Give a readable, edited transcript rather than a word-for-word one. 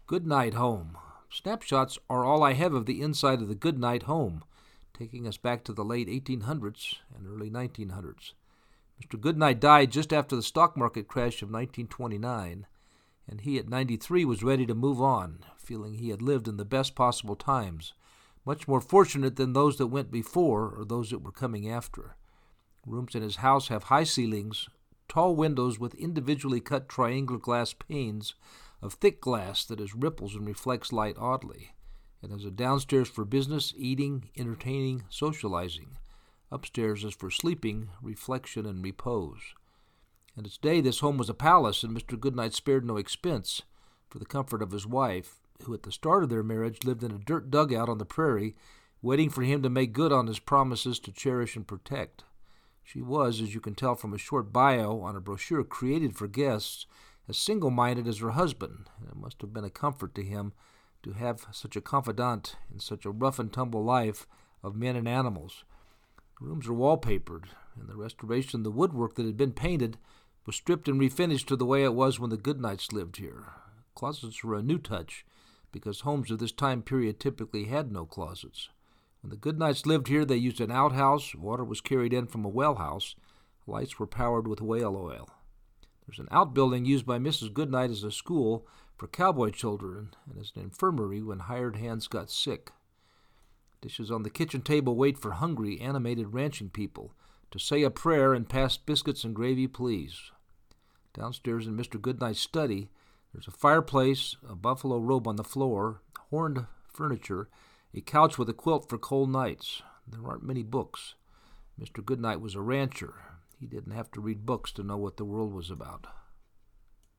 Goodnight Home. Snapshots are all I have of the inside of the Goodnight Home, taking us back to the late 1800s and early 1900s. Mr. Goodnight died just after the stock market crash of 1929, and he at 93 was ready to move on, feeling he had lived in the best possible times, much more fortunate than those that went before or those that were coming after. Rooms in his house have high ceilings, tall windows with individually cut triangular glass panes of thick glass that has ripples and reflects light oddly. It has a downstairs for business, eating, entertaining, socializing. Upstairs is for sleeping, reflection, and repose. In its day, this home was a palace, and Mr. Goodnight spared no expense for the comfort of his wife, who at the start of their marriage lived in a dirt dugout on the prairie, waiting for him to make good on his promises to cherish and protect. She was, as you can tell from a short bio on a brochure created for guests, as single-minded as her husband, and it must have been a comfort to him to have such a confidant in such a rough-and-tumble life of men and animals. The rooms are wallpapered. In the restoration, the woodwork that had been painted was stripped and refinished to the way it was when the Goodnights lived here. Closets were a new touch, because homes of this time period typically had no closets. When the Goodnights lived here, they used an outhouse, water was carried in from a well house, lights were powered with whale oil. There's an outbuilding used by Mrs. Goodnight as a school for cowboy children and as an infirmary when hired hands got sick. Dishes on the kitchen table wait for hungry, animated ranching people to say a prayer and pass biscuits and gravy, please. Downstairs in Mr. Goodnight's study, there's a fireplace, a buffalo robe on the floor, horned furniture, a couch with a quilt for cold nights. There aren't many books. Mr. Goodnight was a rancher. He didn't have to read books to know what the world was about.